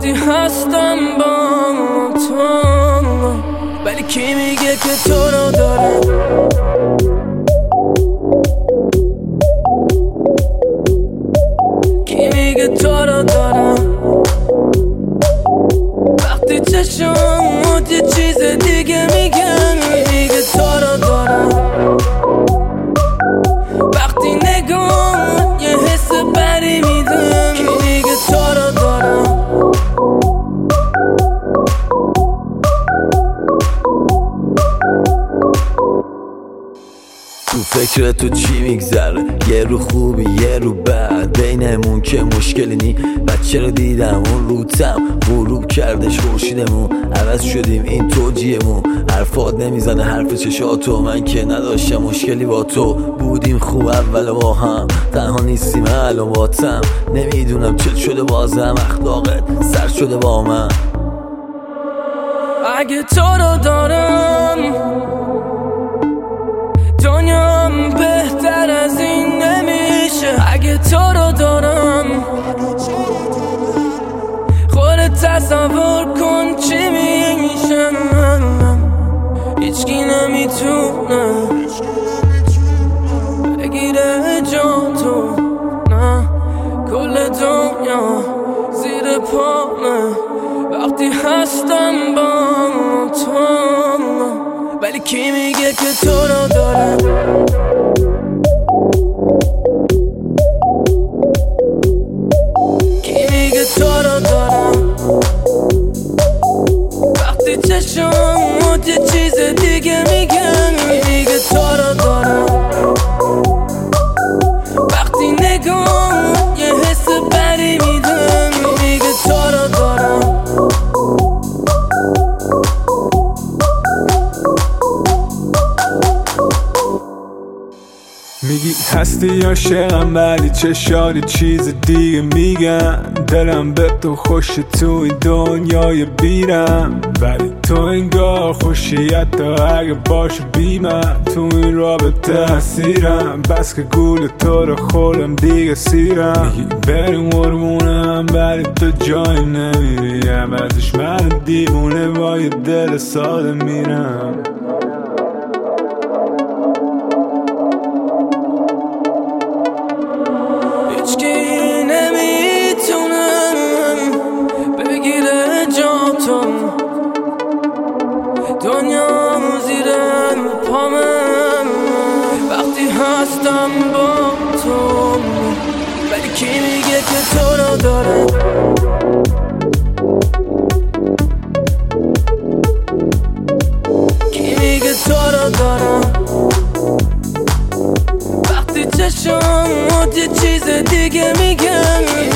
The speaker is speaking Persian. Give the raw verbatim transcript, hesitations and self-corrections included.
وقتی هستم با تو، ولی کی میگه که تو رو دارم؟ کی میگه تو رو دارم؟ وقتی چشمات یه چیز دیگه میگن، میگه تو رو دارم. وقتی نگاه یه حس بری میدم، کی میگه تو رو دارم؟ تو فکر تو چی میگذره؟ یه رو خوبی یه رو بد، بینمون که مشکلی نی. بچه رو دیدم اون روتم غروب کردش خورشیدمون، عوض شدیم این توجیهمون. حرفات نمیزنه حرف چشاتو، من که نداشتم مشکلی با تو. بودیم خوب اول با هم، تنها نیستیم الان باتم. نمیدونم چت شده بازم، اخلاقت سر شده با من. اگه تو رو دارم دنیام بهتر از این نمیشه. اگه تو رو دارم خودت تصور کن چی میشه. هیچکی نمیتونه بگیره جا تو، نه کل دنیا زیر پامه وقتی هستم با تو، ولی کی میگه که تو رو دارم؟ کی میگه تو رو دارم؟ وقتی چشمات یه چیز دیگه میگن، میگه تو رو دارم. وقتی نگاه یه حس بری میدم، میگه تو رو دارم. میگی هستی عاشقم ولی چشاری چیز دیگه میگن. دلم به تو خوشه تو این دنیای بیرم، ولی تو انگار خوشی حتی اگه باشه بی من. تو این رابطه اسیرم، بس که گول تو رو خورم دیگه سیرم. میگی بریم قربونم ولی تو جایی نمیری، عوضش من دیوونه با یه دل ساده میرم. هیچکی نمیتونم بگیره جا تو، دنیا زیر پامم وقتی هستم با تو، ولی کی میگه که تو رو دارم؟ کی میگه تو رو دارم؟ وقتی چشمات یه چیز دیگه میگن،